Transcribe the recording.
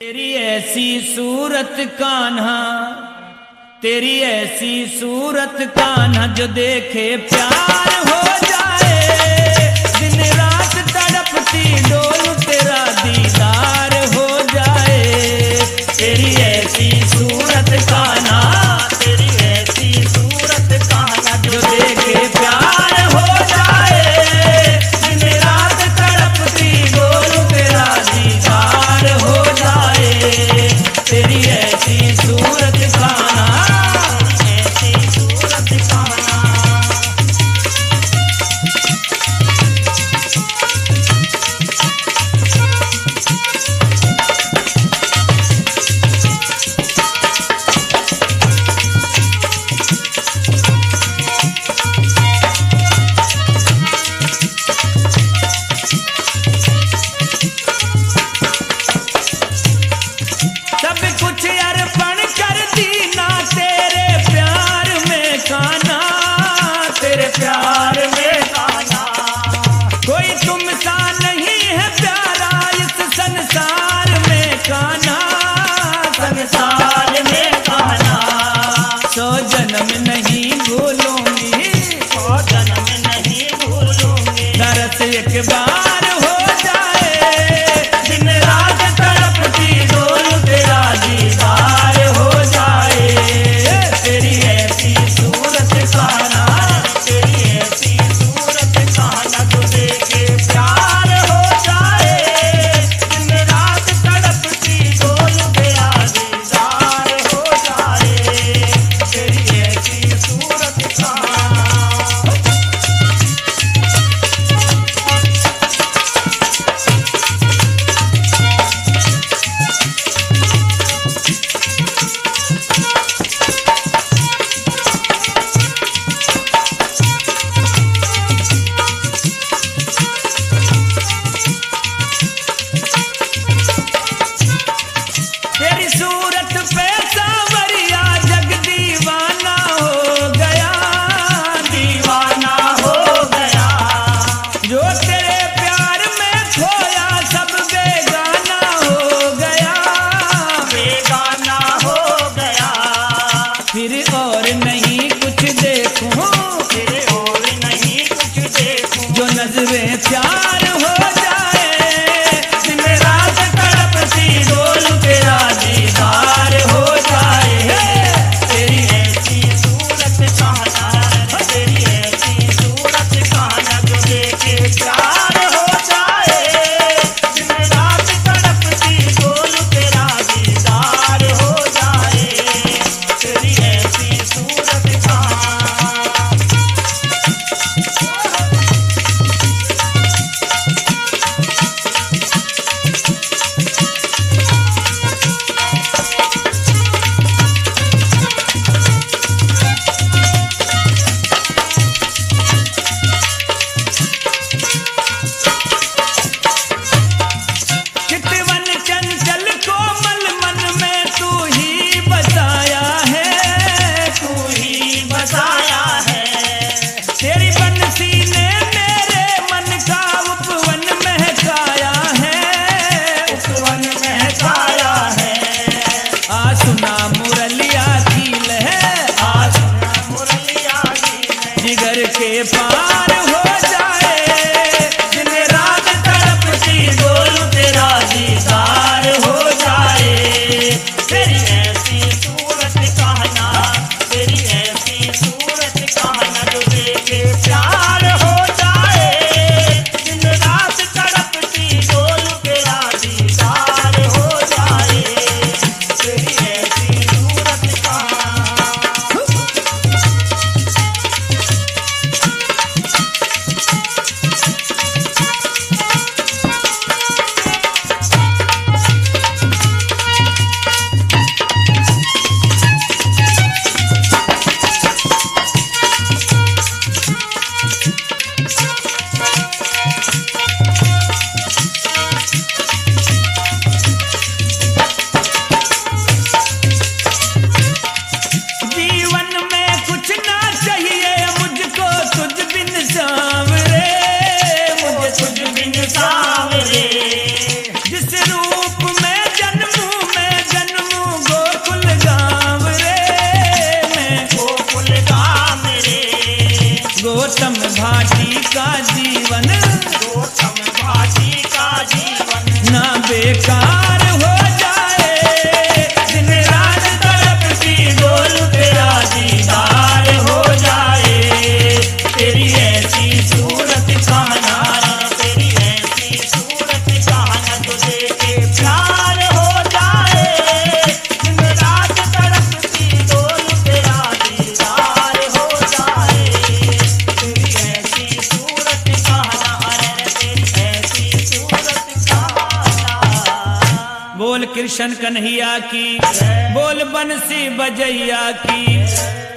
तेरी ऐसी सूरत कान्हा, तेरी ऐसी सूरत कान्हा, जो देखे प्यार हो जाए। दिन रात तड़पती डोल तेरा दीदार हो जाए। तेरी ऐसी सूरत कान्हा, तेरी ऐसी सूरत कान्हा, जो देखे प्यार हो जाए। दिन रात तड़पती डोल तेरा दीदार हो जाए। तेरी ऐसी सूरत कान्हा, ऐसी सूरत कान्हा। का जीवन, गौतम भाजी का जीवन ना बेकार हो जाए, दिन रात तड़पती डोल तेरा दीदार हो जाए। तेरी ऐसी सूरत का नारा, तेरी ऐसी सूरत का न तुझे के प्यार हो जाए, दिन रात तड़पती डोल तेरा दीदार हो जाए। तेरी ऐसी सूरत का न, तेरी ऐसी सूरत का न। बोल कृष्ण कन्हैया की, बोल बंसी बजैया की।